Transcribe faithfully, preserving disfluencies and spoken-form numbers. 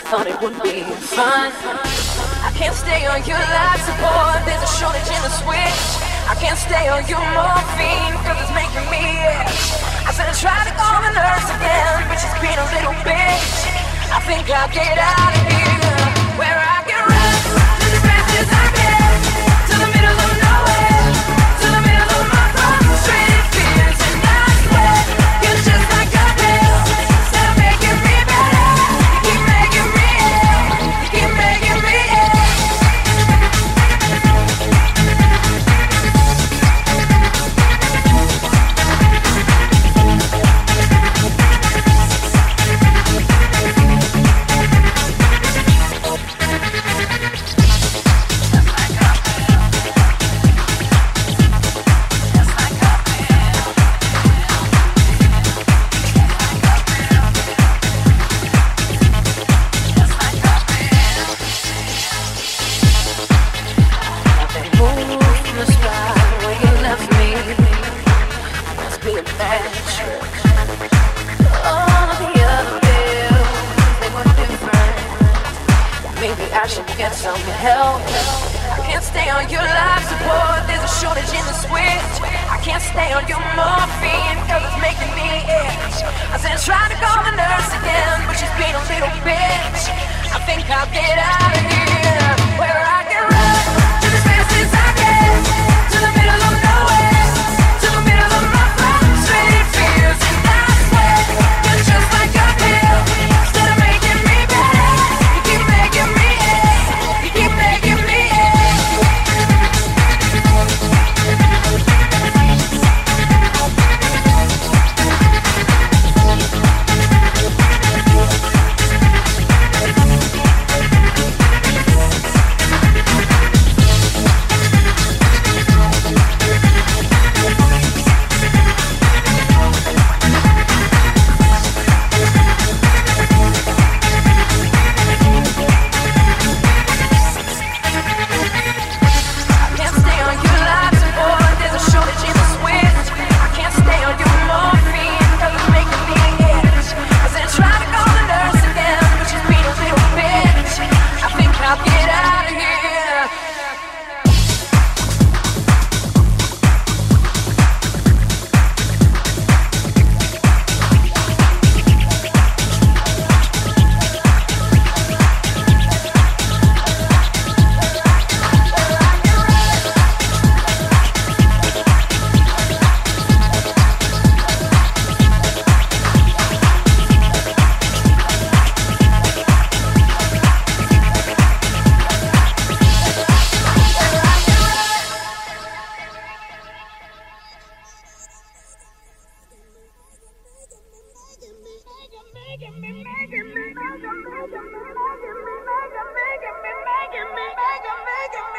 thought it would be fun. I can't stay on your life support, there's a shortage in the switch. I can't stay on your morphine, cause it's making me itch. I said I tried to call the nurse again, but she's being a little bitch. I think I'll get out of here, where I can run just as fast as I can, to the middle of nowhere, to the middle of my frustrated fears. And I swear, you're just like a pill, instead of making me better, you keep making me ill, you keep making me ill. Get some help. I can't stay on your life support, there's a shortage in the switch. I can't stay on your morphine, cause it's making me itch. I said I tried to call the nurse again, but she's being a little bitch. I think I'll get out of here, where I can run just as fast as I can, to the middle of nowhere, to the middle of my frustrated fears. And I swear, you're just like a pill, instead of making me better, you keep making me ill. Keep making me making me, making me, making me, making me, making me, making me, making me, making me, making me, making me, making me.